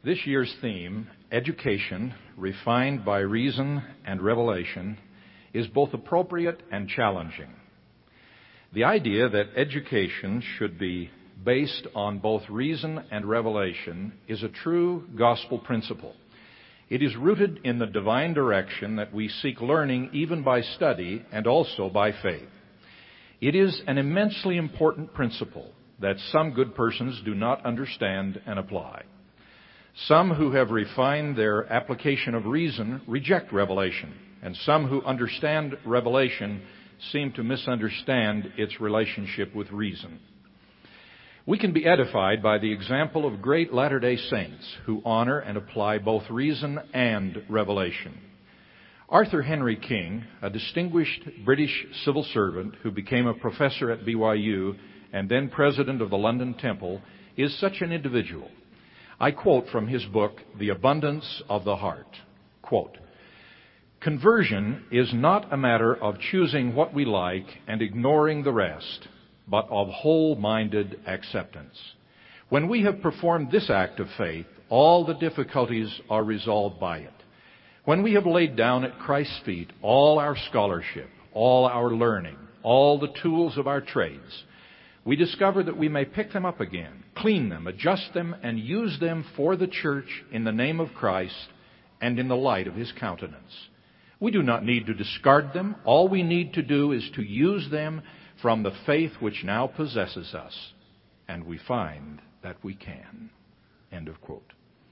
This year's theme, Education Refined by Reason and Revelation, is both appropriate and challenging. The idea that education should be based on both reason and revelation is a true gospel principle. It is rooted in the divine direction that we seek learning even by study and also by faith. It is an immensely important principle that some good persons do not understand and apply. Some who have refined their application of reason reject revelation, and some who understand revelation seem to misunderstand its relationship with reason. We can be edified by the example of great Latter-day Saints who honor and apply both reason and revelation. Arthur Henry King, a distinguished British civil servant who became a professor at BYU and then president of the London Temple, is such an individual. I quote from his book, The Abundance of the Heart. Quote, "Conversion is not a matter of choosing what we like and ignoring the rest, but of whole-minded acceptance. When we have performed this act of faith, all the difficulties are resolved by it. When we have laid down at Christ's feet all our scholarship, all our learning, all the tools of our trades, we discover that we may pick them up again, clean them, adjust them, and use them for the church in the name of Christ and in the light of His countenance. We do not need to discard them. All we need to do is to use them from the faith which now possesses us, and we find that we can." End of quote.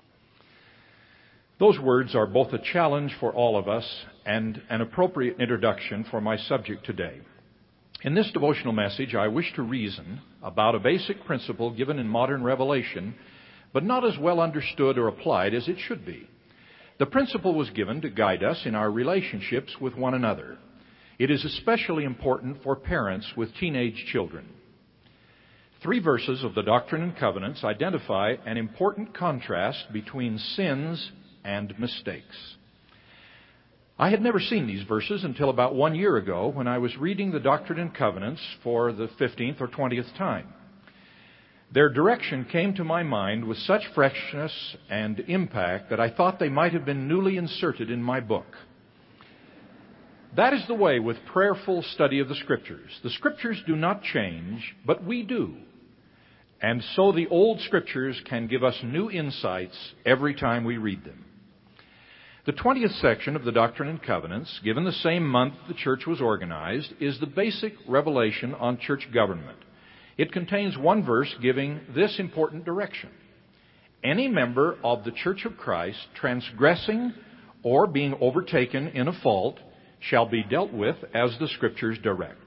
Those words are both a challenge for all of us and an appropriate introduction for my subject today. In this devotional message, I wish to reason about a basic principle given in modern revelation, but not as well understood or applied as it should be. The principle was given to guide us in our relationships with one another. It is especially important for parents with teenage children. 3 verses of the Doctrine and Covenants identify an important contrast between sins and mistakes. I had never seen these verses until about 1 year ago when I was reading the Doctrine and Covenants for the 15th or 20th time. Their direction came to my mind with such freshness and impact that I thought they might have been newly inserted in my book. That is the way with prayerful study of the Scriptures. The Scriptures do not change, but we do. And so the old Scriptures can give us new insights every time we read them. The 20th section of the Doctrine and Covenants, given the same month the church was organized, is the basic revelation on church government. It contains one verse giving this important direction. Any member of the Church of Christ transgressing or being overtaken in a fault shall be dealt with as the Scriptures direct.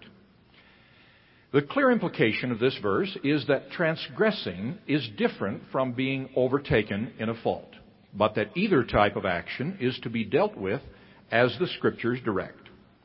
The clear implication of this verse is that transgressing is different from being overtaken in a fault, but that either type of action is to be dealt with as the Scriptures direct.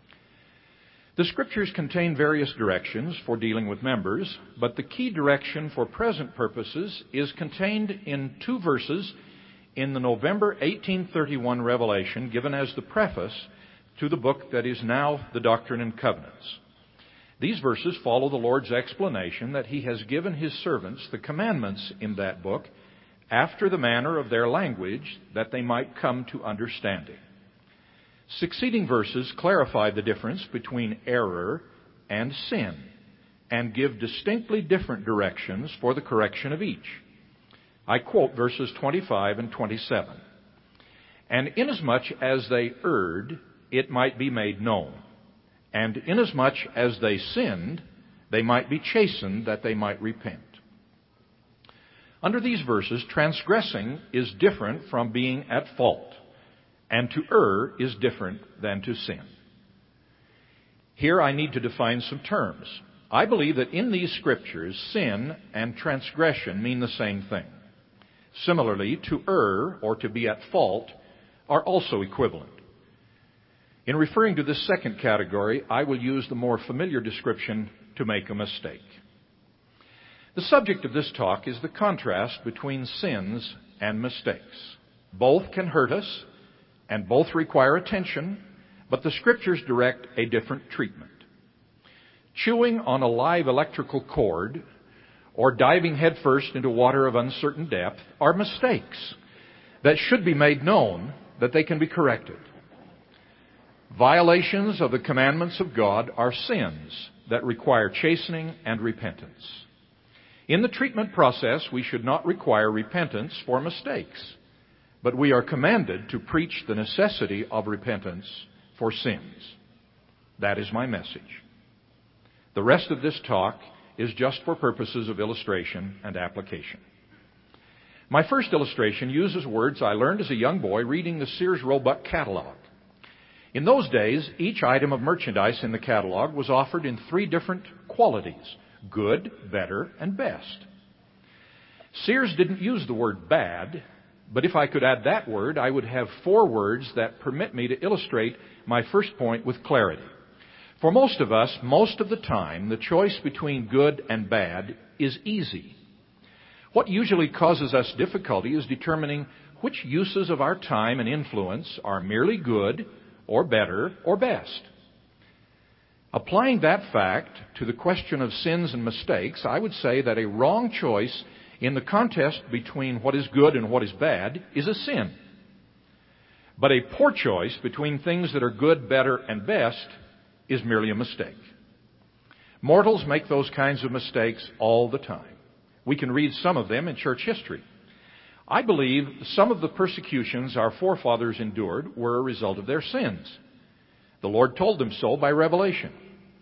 The Scriptures contain various directions for dealing with members, but the key direction for present purposes is contained in 2 verses in the November 1831 revelation given as the preface to the book that is now the Doctrine and Covenants. These verses follow the Lord's explanation that He has given His servants the commandments in that book after the manner of their language, that they might come to understanding. Succeeding verses clarify the difference between error and sin and give distinctly different directions for the correction of each. I quote verses 25 and 27. "And inasmuch as they erred, it might be made known. And inasmuch as they sinned, they might be chastened, that they might repent." Under these verses, transgressing is different from being at fault, and to err is different than to sin. Here I need to define some terms. I believe that in these Scriptures, sin and transgression mean the same thing. Similarly, to err, or to be at fault, are also equivalent. In referring to this second category, I will use the more familiar description, to make a mistake. The subject of this talk is the contrast between sins and mistakes. Both can hurt us, and both require attention, but the Scriptures direct a different treatment. Chewing on a live electrical cord or diving headfirst into water of uncertain depth are mistakes. that should be made known that they can be corrected. Violations of the commandments of God are sins that require chastening and repentance. In the treatment process, we should not require repentance for mistakes, but we are commanded to preach the necessity of repentance for sins. That is my message. The rest of this talk is just for purposes of illustration and application. My first illustration uses words I learned as a young boy reading the Sears Roebuck catalog. In those days, each item of merchandise in the catalog was offered in 3 different qualities: good, better, and best. Sears didn't use the word bad, but if I could add that word, I would have 4 words that permit me to illustrate my first point with clarity. For most of us, most of the time, the choice between good and bad is easy. What usually causes us difficulty is determining which uses of our time and influence are merely good, or better, or best. Applying that fact to the question of sins and mistakes, I would say that a wrong choice in the contest between what is good and what is bad is a sin. But a poor choice between things that are good, better, and best is merely a mistake. Mortals make those kinds of mistakes all the time. We can read some of them in church history. I believe some of the persecutions our forefathers endured were a result of their sins. The Lord told them so by revelation.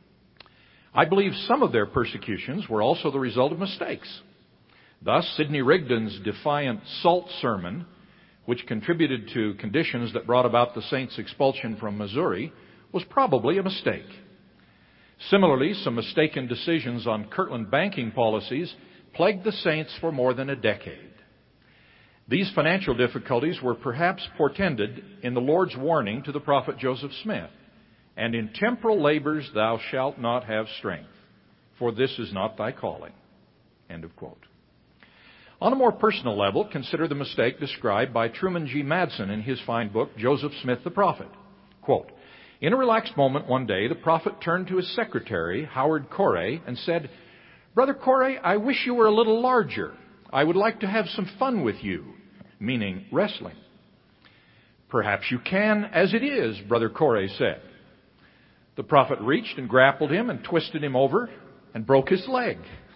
I believe some of their persecutions were also the result of mistakes. Thus, Sidney Rigdon's defiant salt sermon, which contributed to conditions that brought about the saints' expulsion from Missouri, was probably a mistake. Similarly, some mistaken decisions on Kirtland banking policies plagued the saints for more than a decade. These financial difficulties were perhaps portended in the Lord's warning to the prophet Joseph Smith, "And in temporal labors thou shalt not have strength, for this is not thy calling." End of quote. On a more personal level, consider the mistake described by Truman G. Madsen in his fine book, Joseph Smith the Prophet. Quote, "In a relaxed moment one day, the prophet turned to his secretary, Howard Corey, and said, 'Brother Corey, I wish you were a little larger. I would like to have some fun with you,' meaning wrestling. 'Perhaps you can as it is,' Brother Corey said. The prophet reached and grappled him and twisted him over and broke his leg.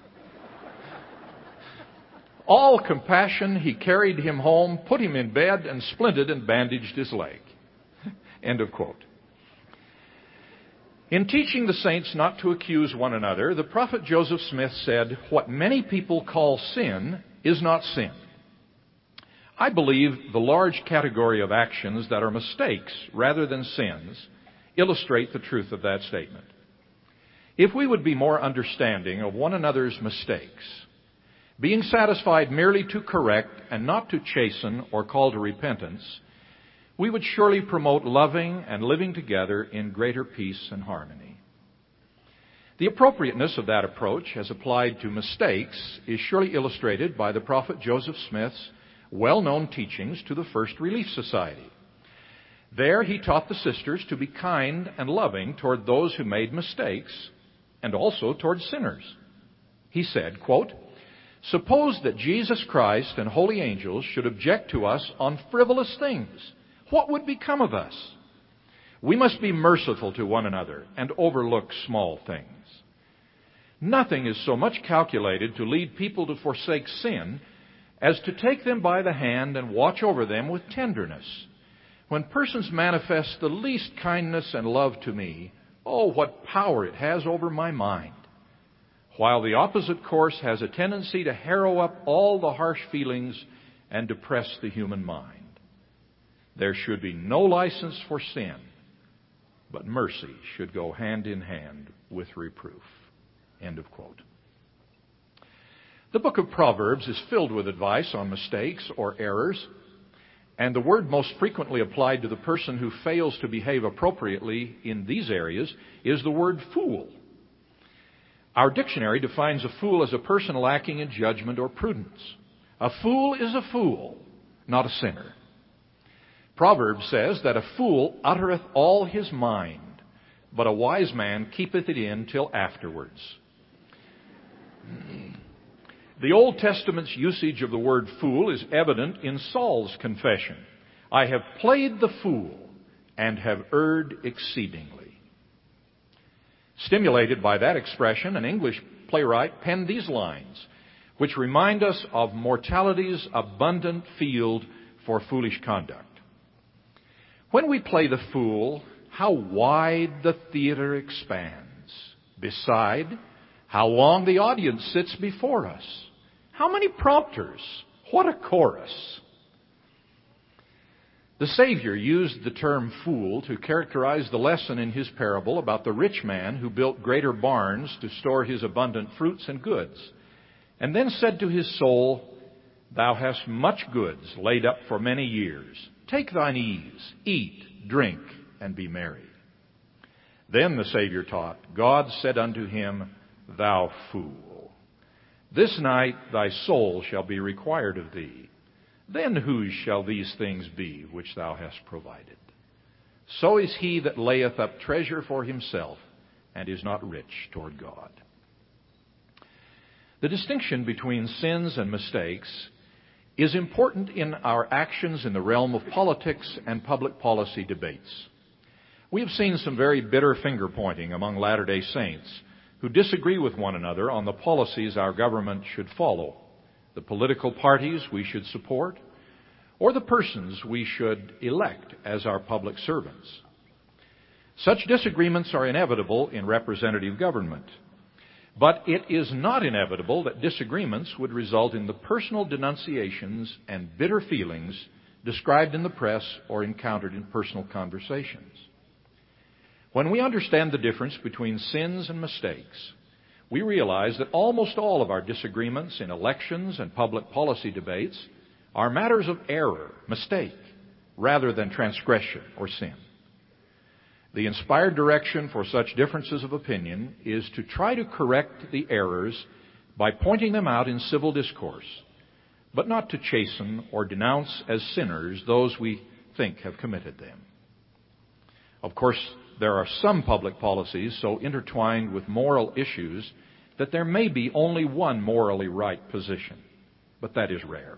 All compassion, he carried him home, put him in bed, and splinted and bandaged his leg." End of quote. In teaching the saints not to accuse one another, the prophet Joseph Smith said, "What many people call sin is not sin." I believe the large category of actions that are mistakes rather than sins illustrate the truth of that statement. If we would be more understanding of one another's mistakes, being satisfied merely to correct and not to chasten or call to repentance, we would surely promote loving and living together in greater peace and harmony. The appropriateness of that approach as applied to mistakes is surely illustrated by the prophet Joseph Smith's well-known teachings to the First Relief Society. There he taught the sisters to be kind and loving toward those who made mistakes and also toward sinners. He said, quote, "Suppose that Jesus Christ and holy angels should object to us on frivolous things. What would become of us? We must be merciful to one another and overlook small things. Nothing is so much calculated to lead people to forsake sin as to take them by the hand and watch over them with tenderness. When persons manifest the least kindness and love to me, oh, what power it has over my mind. While the opposite course has a tendency to harrow up all the harsh feelings and depress the human mind. There should be no license for sin, but mercy should go hand in hand with reproof." End of quote. The book of Proverbs is filled with advice on mistakes or errors, and the word most frequently applied to the person who fails to behave appropriately in these areas is the word fool. Our dictionary defines a fool as a person lacking in judgment or prudence. A fool is a fool, not a sinner. Proverbs says that a fool uttereth all his mind, but a wise man keepeth it in till afterwards. The Old Testament's usage of the word fool is evident in Saul's confession. I have played the fool and have erred exceedingly. Stimulated by that expression, an English playwright penned these lines, which remind us of mortality's abundant field for foolish conduct. When we play the fool, how wide the theater expands. Beside, how long the audience sits before us. How many prompters? What a chorus! The Savior used the term fool to characterize the lesson in his parable about the rich man who built greater barns to store his abundant fruits and goods, and then said to his soul, Thou hast much goods laid up for many years. Take thine ease, eat, drink, and be merry. Then the Savior taught, God said unto him, Thou fool, this night thy soul shall be required of thee. Then whose shall these things be which thou hast provided? So is he that layeth up treasure for himself, and is not rich toward God. The distinction between sins and mistakes is important in our actions in the realm of politics and public policy debates. We have seen some very bitter finger-pointing among Latter-day Saints who disagree with one another on the policies our government should follow, the political parties we should support, or the persons we should elect as our public servants. Such disagreements are inevitable in representative government, but it is not inevitable that disagreements would result in the personal denunciations and bitter feelings described in the press or encountered in personal conversations. When we understand the difference between sins and mistakes, we realize that almost all of our disagreements in elections and public policy debates are matters of error, mistake, rather than transgression or sin. The inspired direction for such differences of opinion is to try to correct the errors by pointing them out in civil discourse, but not to chasten or denounce as sinners those we think have committed them. Of course, there are some public policies so intertwined with moral issues that there may be only one morally right position, but that is rare.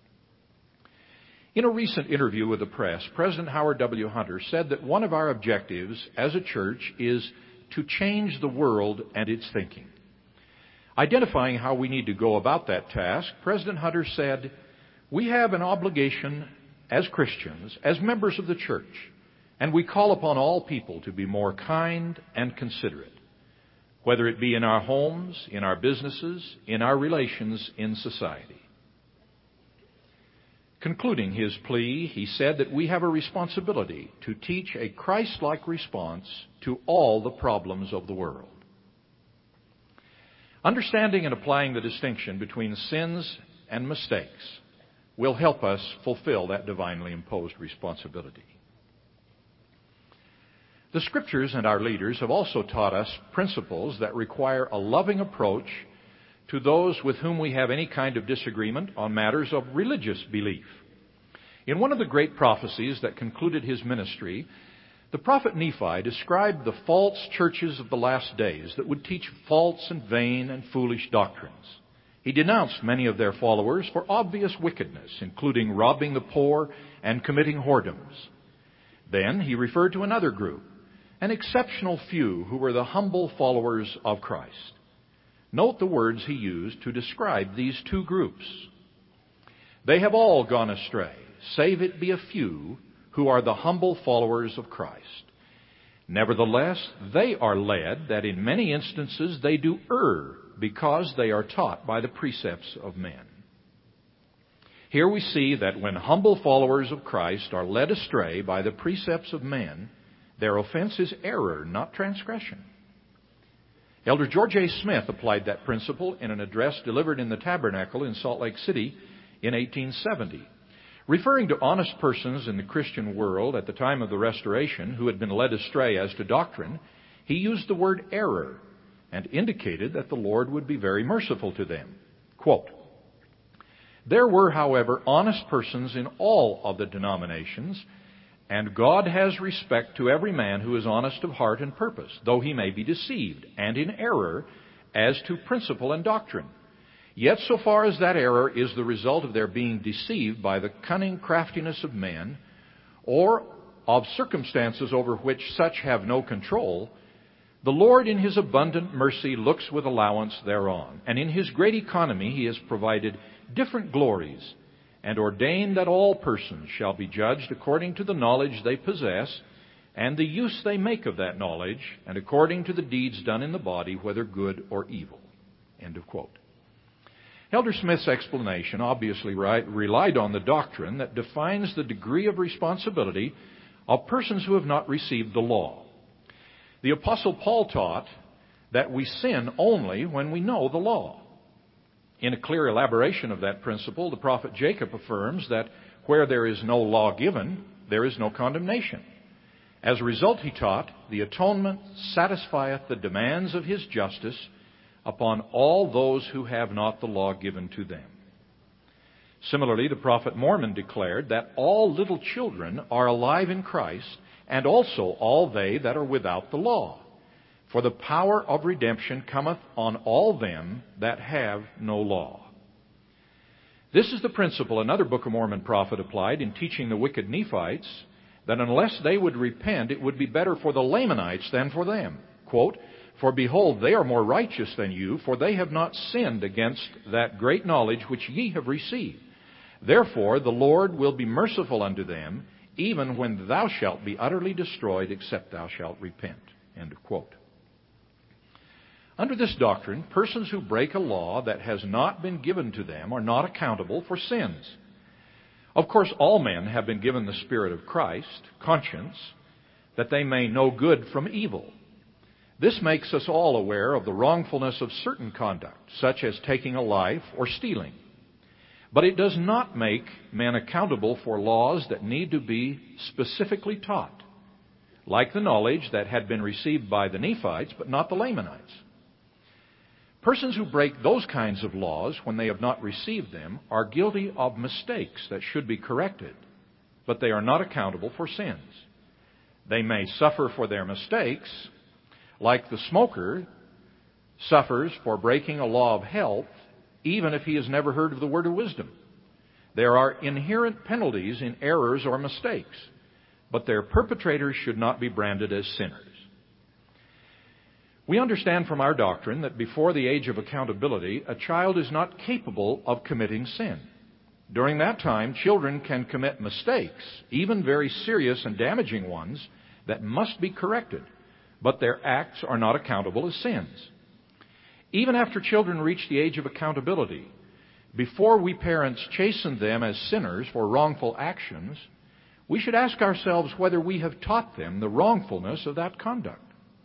In a recent interview with the press, President Howard W. Hunter said that one of our objectives as a church is to change the world and its thinking. Identifying how we need to go about that task, President Hunter said, "We have an obligation as Christians, as members of the church, and we call upon all people to be more kind and considerate, whether it be in our homes, in our businesses, in our relations in society." Concluding his plea, he said that we have a responsibility to teach a Christ-like response to all the problems of the world. Understanding and applying the distinction between sins and mistakes will help us fulfill that divinely imposed responsibility. The Scriptures and our leaders have also taught us principles that require a loving approach to those with whom we have any kind of disagreement on matters of religious belief. In one of the great prophecies that concluded his ministry, the prophet Nephi described the false churches of the last days that would teach false and vain and foolish doctrines. He denounced many of their followers for obvious wickedness, including robbing the poor and committing whoredoms. Then he referred to another group, an exceptional few who were the humble followers of Christ. Note the words he used to describe these two groups. They have all gone astray, save it be a few who are the humble followers of Christ. Nevertheless, they are led that in many instances they do err because they are taught by the precepts of men. Here we see that when humble followers of Christ are led astray by the precepts of men, their offense is error, not transgression. Elder George A. Smith applied that principle in an address delivered in the Tabernacle in Salt Lake City in 1870. Referring to honest persons in the Christian world at the time of the Restoration who had been led astray as to doctrine, he used the word error and indicated that the Lord would be very merciful to them. Quote, "There were, however, honest persons in all of the denominations, and God has respect to every man who is honest of heart and purpose, though he may be deceived and in error as to principle and doctrine. Yet so far as that error is the result of their being deceived by the cunning craftiness of men, or of circumstances over which such have no control, the Lord in His abundant mercy looks with allowance thereon, and in His great economy He has provided different glories, and ordained that all persons shall be judged according to the knowledge they possess, and the use they make of that knowledge, and according to the deeds done in the body, whether good or evil. End of quote. Elder Smith's explanation obviously relied on the doctrine that defines the degree of responsibility of persons who have not received the law. The Apostle Paul taught that we sin only when we know the law. In a clear elaboration of that principle, the prophet Jacob affirms that where there is no law given, there is no condemnation. As a result, he taught, the atonement satisfieth the demands of His justice upon all those who have not the law given to them. Similarly, the prophet Mormon declared that all little children are alive in Christ, and also all they that are without the law. For the power of redemption cometh on all them that have no law. This is the principle another Book of Mormon prophet applied in teaching the wicked Nephites that unless they would repent, it would be better for the Lamanites than for them. Quote, "For behold, they are more righteous than you, for they have not sinned against that great knowledge which ye have received. Therefore the Lord will be merciful unto them, even when thou shalt be utterly destroyed, except thou shalt repent." End of quote. Under this doctrine, persons who break a law that has not been given to them are not accountable for sins. Of course, all men have been given the Spirit of Christ, conscience, that they may know good from evil. This makes us all aware of the wrongfulness of certain conduct, such as taking a life or stealing. But it does not make men accountable for laws that need to be specifically taught, like the knowledge that had been received by the Nephites, but not the Lamanites. Persons who break those kinds of laws when they have not received them are guilty of mistakes that should be corrected, but they are not accountable for sins. They may suffer for their mistakes, like the smoker suffers for breaking a law of health, even if he has never heard of the word of wisdom. There are inherent penalties in errors or mistakes, but their perpetrators should not be branded as sinners. We understand from our doctrine that before the age of accountability, a child is not capable of committing sin. During that time, children can commit mistakes, even very serious and damaging ones, that must be corrected, but their acts are not accountable as sins. Even after children reach the age of accountability, before we parents chasten them as sinners for wrongful actions, we should ask ourselves whether we have taught them the wrongfulness of that conduct.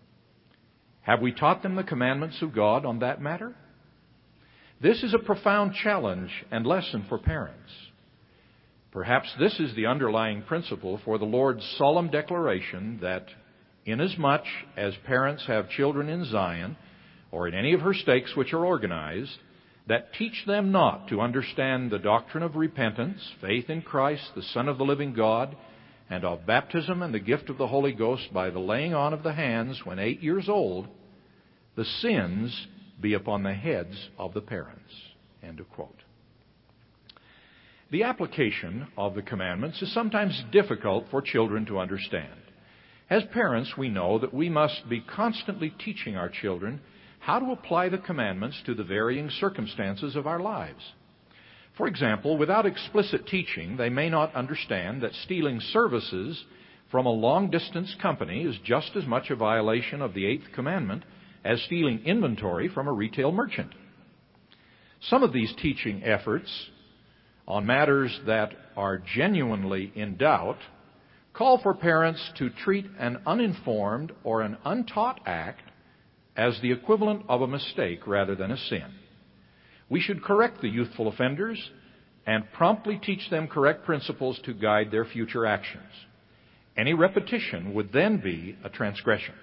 Have we taught them the commandments of God on that matter? This is a profound challenge and lesson for parents. Perhaps this is the underlying principle for the Lord's solemn declaration that inasmuch as parents have children in Zion, or in any of her stakes which are organized, that teach them not to understand the doctrine of repentance, faith in Christ, the Son of the living God, and of baptism and the gift of the Holy Ghost by the laying on of the hands when 8 years old, the sins be upon the heads of the parents. End of quote. The application of the commandments is sometimes difficult for children to understand. As parents, we know that we must be constantly teaching our children how to apply the commandments to the varying circumstances of our lives. For example, without explicit teaching, they may not understand that stealing services from a long-distance company is just as much a violation of the 8th commandment as stealing inventory from a retail merchant. Some of these teaching efforts on matters that are genuinely in doubt call for parents to treat an uninformed or an untaught act as the equivalent of a mistake rather than a sin. We should correct the youthful offenders and promptly teach them correct principles to guide their future actions. Any repetition would then be a transgression.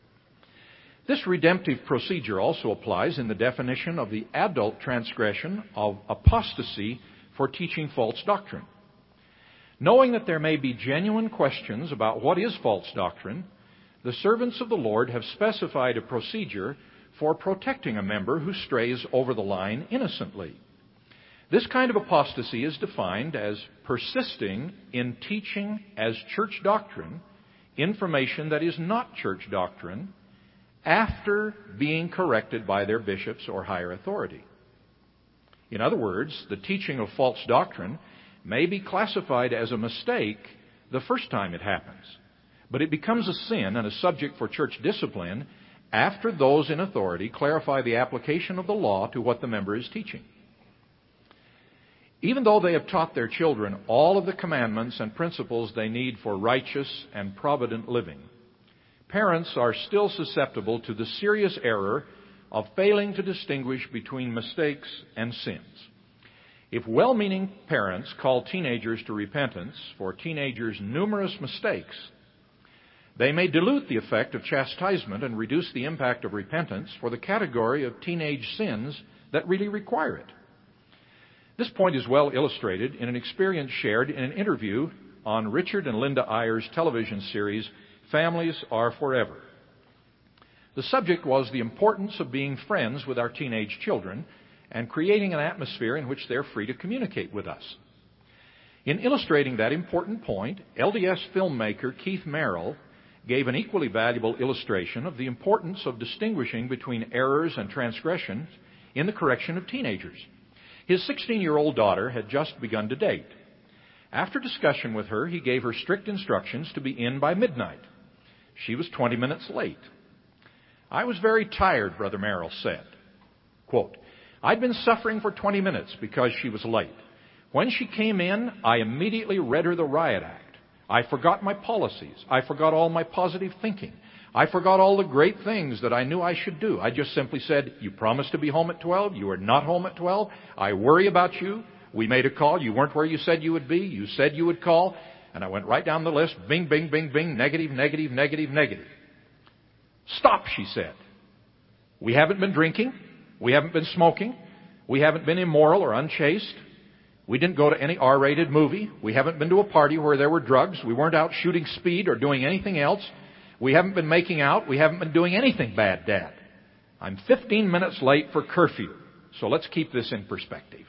This redemptive procedure also applies in the definition of the adult transgression of apostasy for teaching false doctrine. Knowing that there may be genuine questions about what is false doctrine, the servants of the Lord have specified a procedure for protecting a member who strays over the line innocently. This kind of apostasy is defined as persisting in teaching as church doctrine information that is not church doctrine after being corrected by their bishops or higher authority. In other words, the teaching of false doctrine may be classified as a mistake the first time it happens, but it becomes a sin and a subject for church discipline after those in authority clarify the application of the law to what the member is teaching. Even though they have taught their children all of the commandments and principles they need for righteous and provident living, parents are still susceptible to the serious error of failing to distinguish between mistakes and sins. If well-meaning parents call teenagers to repentance for teenagers' numerous mistakes, they may dilute the effect of chastisement and reduce the impact of repentance for the category of teenage sins that really require it. This point is well illustrated in an experience shared in an interview on Richard and Linda Eyer's television series, Families Are Forever. The subject was the importance of being friends with our teenage children and creating an atmosphere in which they're free to communicate with us. In illustrating that important point, LDS filmmaker Keith Merrill gave an equally valuable illustration of the importance of distinguishing between errors and transgressions in the correction of teenagers. His 16-year-old daughter had just begun to date. After discussion with her, he gave her strict instructions to be in by midnight. She was 20 minutes late. "I was very tired," Brother Merrill said. Quote, "I'd been suffering for 20 minutes because she was late. When she came in, I immediately read her the riot act. I forgot my policies. I forgot all my positive thinking. I forgot all the great things that I knew I should do. I just simply said, 'You promised to be home at 12. You are not home at 12. I worry about you. We made a call. You weren't where you said you would be. You said you would call.' And I went right down the list. Bing, bing, bing, bing. Negative, negative, negative, negative. 'Stop,' she said. 'We haven't been drinking. We haven't been smoking. We haven't been immoral or unchaste. We didn't go to any R-rated movie. We haven't been to a party where there were drugs. We weren't out shooting speed or doing anything else. We haven't been making out. We haven't been doing anything bad, Dad. I'm 15 minutes late for curfew. So let's keep this in perspective.'"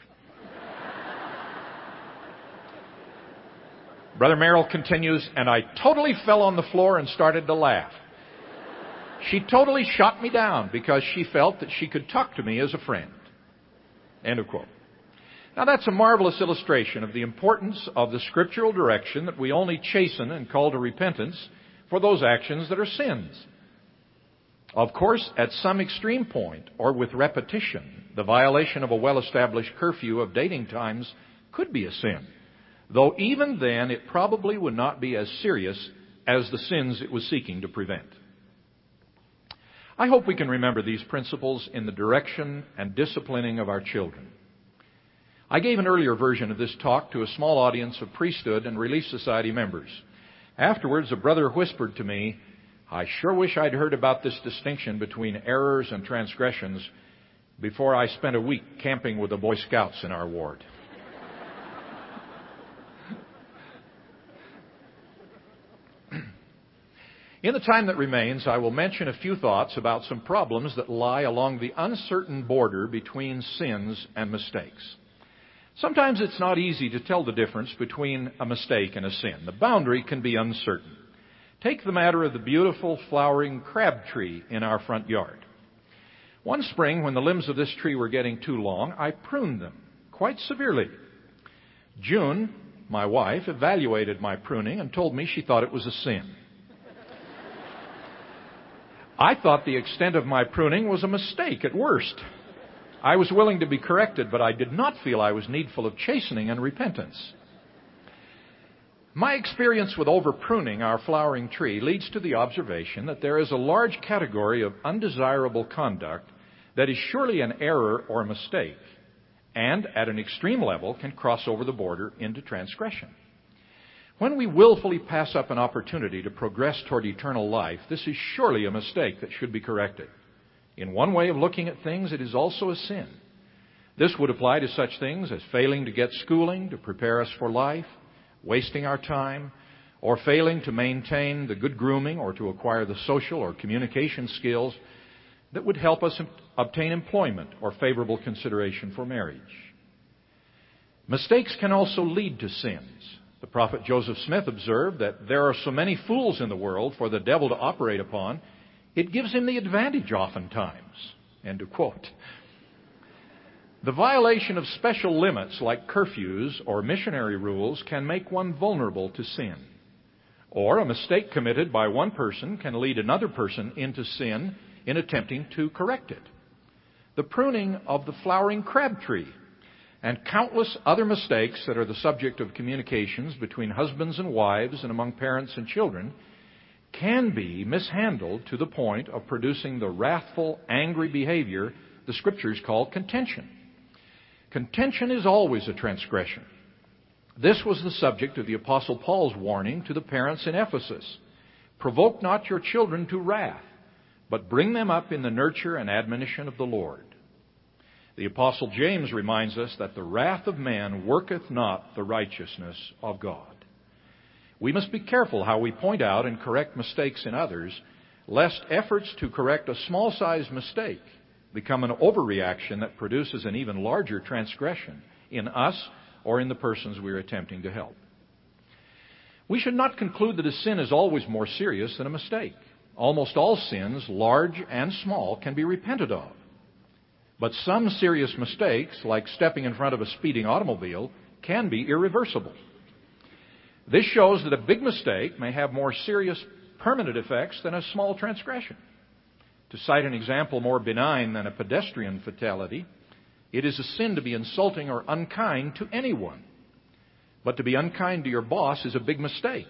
Brother Merrill continues, "And I totally fell on the floor and started to laugh. She totally shot me down because she felt that she could talk to me as a friend." End of quote. Now that's a marvelous illustration of the importance of the scriptural direction that we only chasten and call to repentance for those actions that are sins. Of course, at some extreme point or with repetition, the violation of a well-established curfew of dating times could be a sin, though even then it probably would not be as serious as the sins it was seeking to prevent. I hope we can remember these principles in the direction and disciplining of our children. I gave an earlier version of this talk to a small audience of priesthood and Relief Society members. Afterwards, a brother whispered to me, "I sure wish I'd heard about this distinction between errors and transgressions before I spent a week camping with the Boy Scouts in our ward." In the time that remains, I will mention a few thoughts about some problems that lie along the uncertain border between sins and mistakes. Sometimes it's not easy to tell the difference between a mistake and a sin. The boundary can be uncertain. Take the matter of the beautiful flowering crab tree in our front yard. One spring, when the limbs of this tree were getting too long, I pruned them quite severely. June, my wife, evaluated my pruning and told me she thought it was a sin. I thought the extent of my pruning was a mistake at worst. I was willing to be corrected, but I did not feel I was needful of chastening and repentance. My experience with over-pruning our flowering tree leads to the observation that there is a large category of undesirable conduct that is surely an error or a mistake, and at an extreme level can cross over the border into transgression. When we willfully pass up an opportunity to progress toward eternal life, this is surely a mistake that should be corrected. In one way of looking at things, it is also a sin. This would apply to such things as failing to get schooling to prepare us for life, wasting our time, or failing to maintain the good grooming or to acquire the social or communication skills that would help us obtain employment or favorable consideration for marriage. Mistakes can also lead to sins. The prophet Joseph Smith observed that there are so many fools in the world for the devil to operate upon, it gives him the advantage oftentimes. End of quote. The violation of special limits like curfews or missionary rules can make one vulnerable to sin. Or a mistake committed by one person can lead another person into sin in attempting to correct it. The pruning of the flowering crab tree and countless other mistakes that are the subject of communications between husbands and wives and among parents and children can be mishandled to the point of producing the wrathful, angry behavior the Scriptures call contention. Contention is always a transgression. This was the subject of the Apostle Paul's warning to the parents in Ephesus. Provoke not your children to wrath, but bring them up in the nurture and admonition of the Lord. The Apostle James reminds us that the wrath of man worketh not the righteousness of God. We must be careful how we point out and correct mistakes in others, lest efforts to correct a small-sized mistake become an overreaction that produces an even larger transgression in us or in the persons we are attempting to help. We should not conclude that a sin is always more serious than a mistake. Almost all sins, large and small, can be repented of. But some serious mistakes, like stepping in front of a speeding automobile, can be irreversible. This shows that a big mistake may have more serious permanent effects than a small transgression. To cite an example more benign than a pedestrian fatality, it is a sin to be insulting or unkind to anyone. But to be unkind to your boss is a big mistake.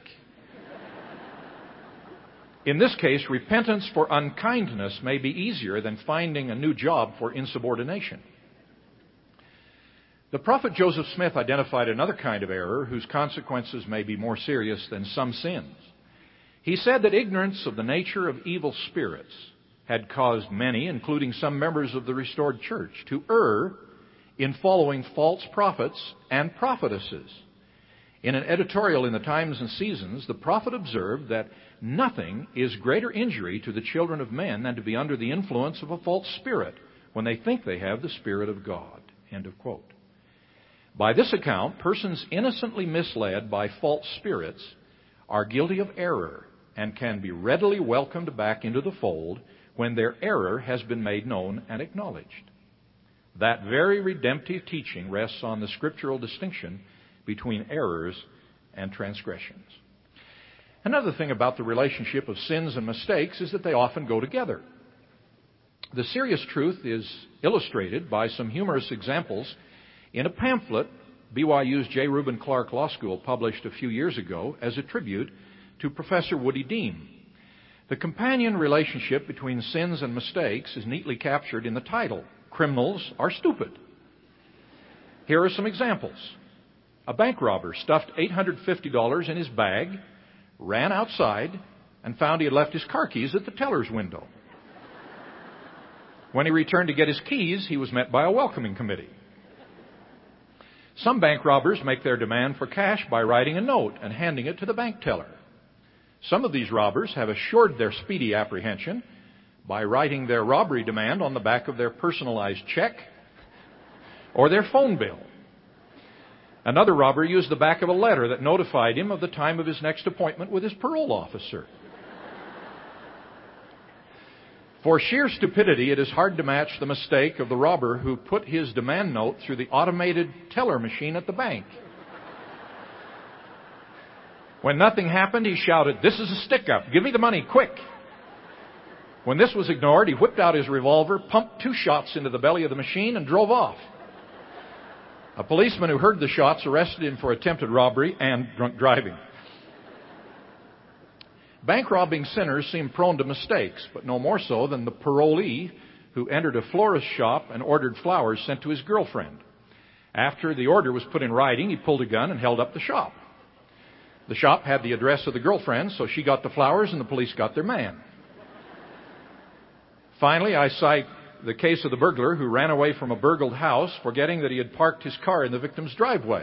In this case, repentance for unkindness may be easier than finding a new job for insubordination. The prophet Joseph Smith identified another kind of error whose consequences may be more serious than some sins. He said that ignorance of the nature of evil spirits had caused many, including some members of the restored church, to err in following false prophets and prophetesses. In an editorial in the Times and Seasons, the prophet observed that nothing is greater injury to the children of men than to be under the influence of a false spirit when they think they have the Spirit of God. End of quote. By this account, persons innocently misled by false spirits are guilty of error and can be readily welcomed back into the fold when their error has been made known and acknowledged. That very redemptive teaching rests on the scriptural distinction between errors and transgressions. Another thing about the relationship of sins and mistakes is that they often go together. The serious truth is illustrated by some humorous examples in a pamphlet BYU's J. Reuben Clark Law School published a few years ago as a tribute to Professor Woody Dean. The companion relationship between sins and mistakes is neatly captured in the title, Criminals Are Stupid. Here are some examples. A bank robber stuffed $850 in his bag, ran outside, and found he had left his car keys at the teller's window. When he returned to get his keys, he was met by a welcoming committee. Some bank robbers make their demand for cash by writing a note and handing it to the bank teller. Some of these robbers have assured their speedy apprehension by writing their robbery demand on the back of their personalized check or their phone bill. Another robber used the back of a letter that notified him of the time of his next appointment with his parole officer. For sheer stupidity, it is hard to match the mistake of the robber who put his demand note through the automated teller machine at the bank. When nothing happened, he shouted, "This is a stick-up. Give me the money, quick." When this was ignored, he whipped out his revolver, pumped 2 shots into the belly of the machine, and drove off. A policeman who heard the shots arrested him for attempted robbery and drunk driving. Bank-robbing sinners seem prone to mistakes, but no more so than the parolee who entered a florist's shop and ordered flowers sent to his girlfriend. After the order was put in writing, he pulled a gun and held up the shop. The shop had the address of the girlfriend, so she got the flowers and the police got their man. Finally, I cite the case of the burglar who ran away from a burgled house, forgetting that he had parked his car in the victim's driveway.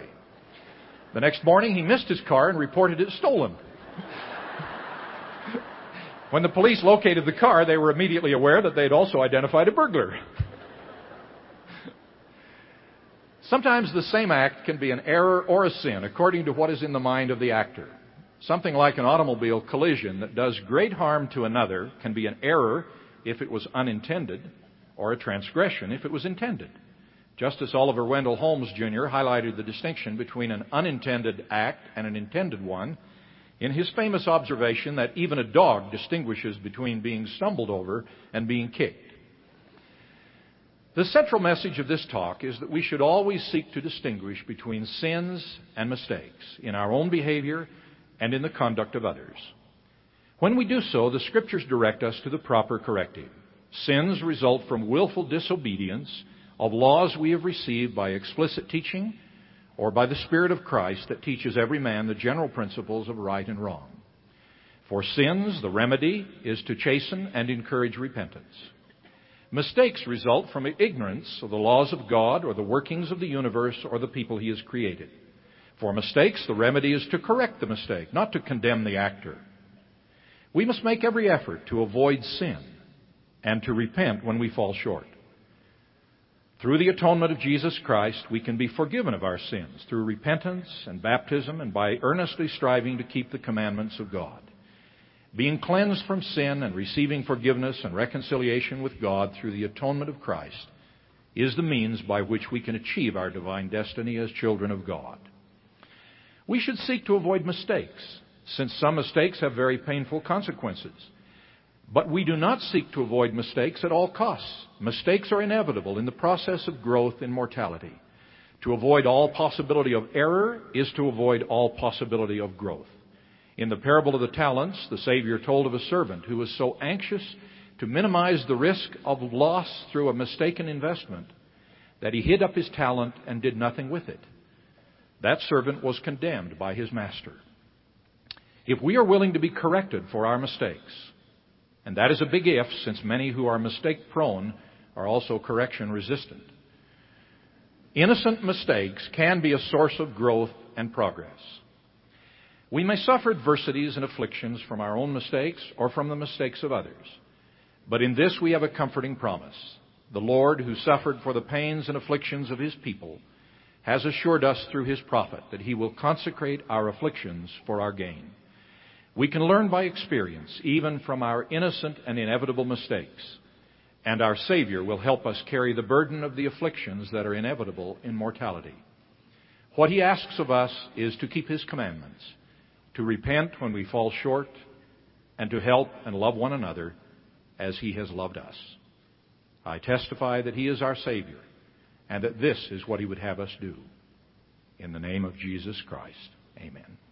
The next morning, he missed his car and reported it stolen. When the police located the car, they were immediately aware that they'd also identified a burglar. Sometimes the same act can be an error or a sin according to what is in the mind of the actor. Something like an automobile collision that does great harm to another can be an error if it was unintended, or a transgression if it was intended. Justice Oliver Wendell Holmes, Jr. highlighted the distinction between an unintended act and an intended one in his famous observation that even a dog distinguishes between being stumbled over and being kicked. The central message of this talk is that we should always seek to distinguish between sins and mistakes in our own behavior and in the conduct of others. When we do so, the Scriptures direct us to the proper corrective. Sins result from willful disobedience of laws we have received by explicit teaching or by the Spirit of Christ that teaches every man the general principles of right and wrong. For sins, the remedy is to chasten and encourage repentance. Mistakes result from ignorance of the laws of God or the workings of the universe or the people He has created. For mistakes, the remedy is to correct the mistake, not to condemn the actor. We must make every effort to avoid sin and to repent when we fall short. Through the atonement of Jesus Christ, we can be forgiven of our sins through repentance and baptism and by earnestly striving to keep the commandments of God. Being cleansed from sin and receiving forgiveness and reconciliation with God through the atonement of Christ is the means by which we can achieve our divine destiny as children of God. We should seek to avoid mistakes, since some mistakes have very painful consequences. But we do not seek to avoid mistakes at all costs. Mistakes are inevitable in the process of growth in mortality. To avoid all possibility of error is to avoid all possibility of growth. In the parable of the talents, the Savior told of a servant who was so anxious to minimize the risk of loss through a mistaken investment that he hid up his talent and did nothing with it. That servant was condemned by his master. If we are willing to be corrected for our mistakes, and that is a big if, since many who are mistake-prone are also correction-resistant, innocent mistakes can be a source of growth and progress. We may suffer adversities and afflictions from our own mistakes or from the mistakes of others. But in this we have a comforting promise. The Lord, who suffered for the pains and afflictions of His people, has assured us through His prophet that He will consecrate our afflictions for our gain. We can learn by experience, even from our innocent and inevitable mistakes, and our Savior will help us carry the burden of the afflictions that are inevitable in mortality. What He asks of us is to keep His commandments, to repent when we fall short, and to help and love one another as He has loved us. I testify that He is our Savior, and that this is what He would have us do. In the name of Jesus Christ, amen.